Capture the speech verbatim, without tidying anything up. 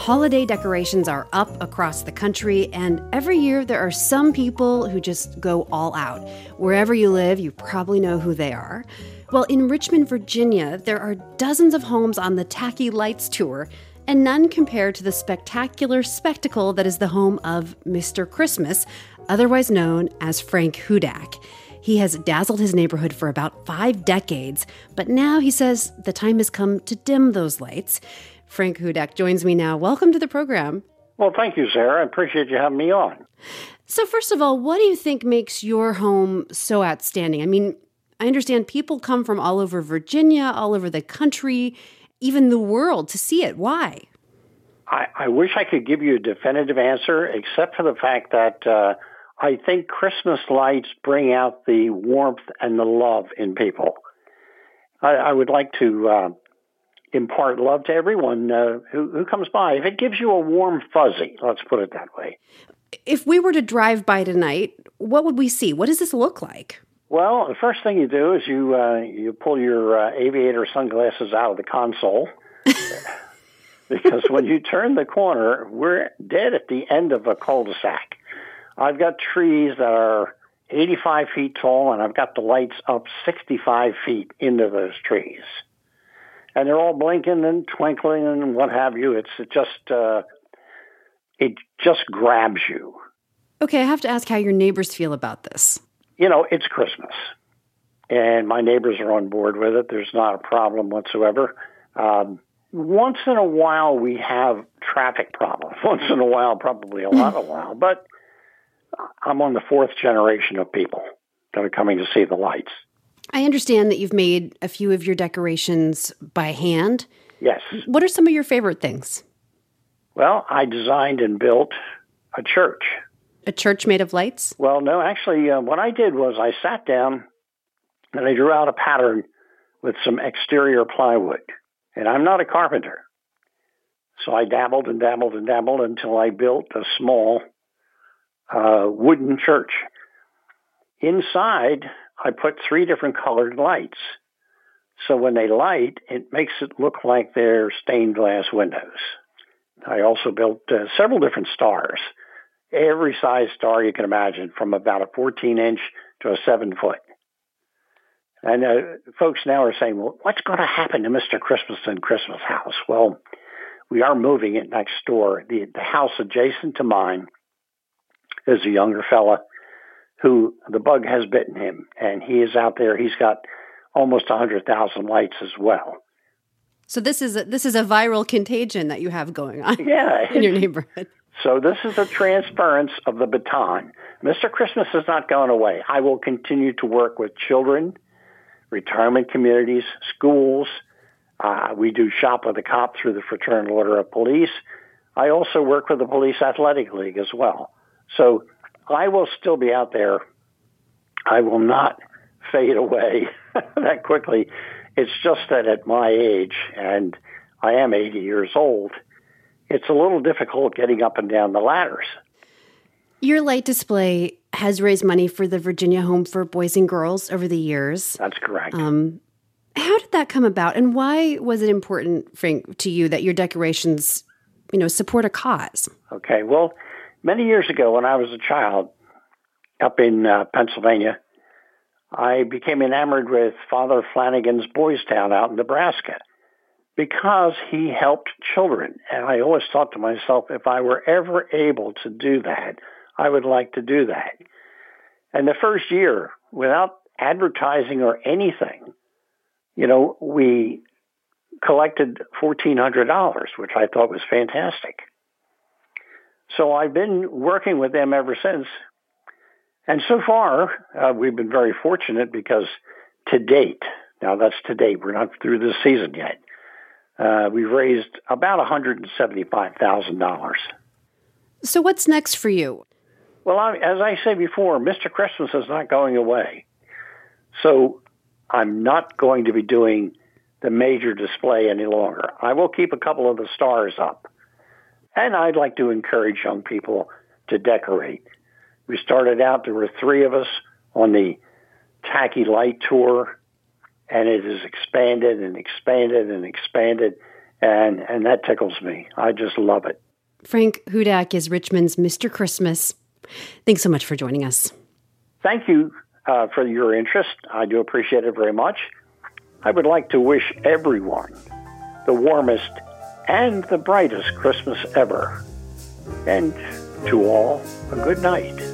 Holiday decorations are up across the country, and every year there are some people who just go all out. Wherever you live, you probably know who they are. Well, in Richmond, Virginia, there are dozens of homes on the Tacky Lights Tour, and none compare to the spectacular spectacle that is the home of Mister Christmas, otherwise known as Frank Hudak. He has dazzled his neighborhood for about five decades, but now he says the time has come to dim those lights. Frank Hudak joins me now. Welcome to the program. Well, thank you, Sarah. I appreciate you having me on. So first of all, what do you think makes your home so outstanding? I mean, I understand people come from all over Virginia, all over the country, even the world to see it. Why? I, I wish I could give you a definitive answer, except for the fact that uh, I think Christmas lights bring out the warmth and the love in people. I, I would like to uh, impart love to everyone uh, who, who comes by. If it gives you a warm fuzzy, let's put it that way. If we were to drive by tonight, what would we see? What does this look like? Well, the first thing you do is you uh, you pull your uh, aviator sunglasses out of the console. Because when you turn the corner, we're dead at the end of a cul-de-sac. I've got trees that are eighty-five feet tall, and I've got the lights up sixty-five feet into those trees. And they're all blinking and twinkling and what have you. It's just, uh, it just grabs you. Okay, I have to ask how your neighbors feel about this. You know, it's Christmas, and my neighbors are on board with it. There's not a problem whatsoever. Um, once in a while, we have traffic problems. Once in a while, probably a lot of while. But I'm on the fourth generation of people that are coming to see the lights. I understand that you've made a few of your decorations by hand. Yes. What are some of your favorite things? Well, I designed and built a church. A church made of lights? Well, no, actually, uh, what I did was I sat down and I drew out a pattern with some exterior plywood. And I'm not a carpenter. So I dabbled and dabbled and dabbled until I built a small uh, wooden church. Inside, I put three different colored lights. So when they light, it makes it look like they're stained glass windows. I also built uh, several different stars. Every size star you can imagine, from about a fourteen inch to a seven foot. And uh, folks now are saying, well, what's going to happen to Mister Christmas and Christmas House? Well, we are moving it next door. The, the house adjacent to mine is a younger fella who the bug has bitten him, and he is out there. He's got almost one hundred thousand lights as well. So this is a, this is a viral contagion that you have going on yeah, in your neighborhood. So this is a transference of the baton. Mister Christmas is not going away. I will continue to work with children, retirement communities, schools. Uh, we do Shop with a Cop through the Fraternal Order of Police. I also work with the Police Athletic League as well. So I will still be out there. I will not fade away that quickly. It's just that at my age, and I am eighty years old, it's a little difficult getting up and down the ladders. Your light display has raised money for the Virginia Home for Boys and Girls over the years. That's correct. Um, how did that come about, and why was it important, Frank, to you that your decorations, you know, support a cause? Okay, well, many years ago when I was a child up in uh, Pennsylvania, I became enamored with Father Flanagan's Boys Town out in Nebraska because he helped children. And I always thought to myself, if I were ever able to do that, I would like to do that. And the first year, without advertising or anything, you know, we collected fourteen hundred dollars, which I thought was fantastic. So I've been working with them ever since. And so far, uh, we've been very fortunate because to date, now that's to date, we're not through this season yet, uh, we've raised about one hundred seventy-five thousand dollars. So what's next for you? Well, I, as I said before, Mister Christmas is not going away. So I'm not going to be doing the major display any longer. I will keep a couple of the stars up. And I'd like to encourage young people to decorate. We started out, there were three of us on the Tacky Light Tour, and it has expanded and expanded and expanded. and and that tickles me. I just love it. Frank Hudak is Richmond's Mister Christmas. Thanks so much for joining us. Thank you uh, for your interest. I do appreciate it very much. I would like to wish everyone the warmest and the brightest Christmas ever. And to all, a good night.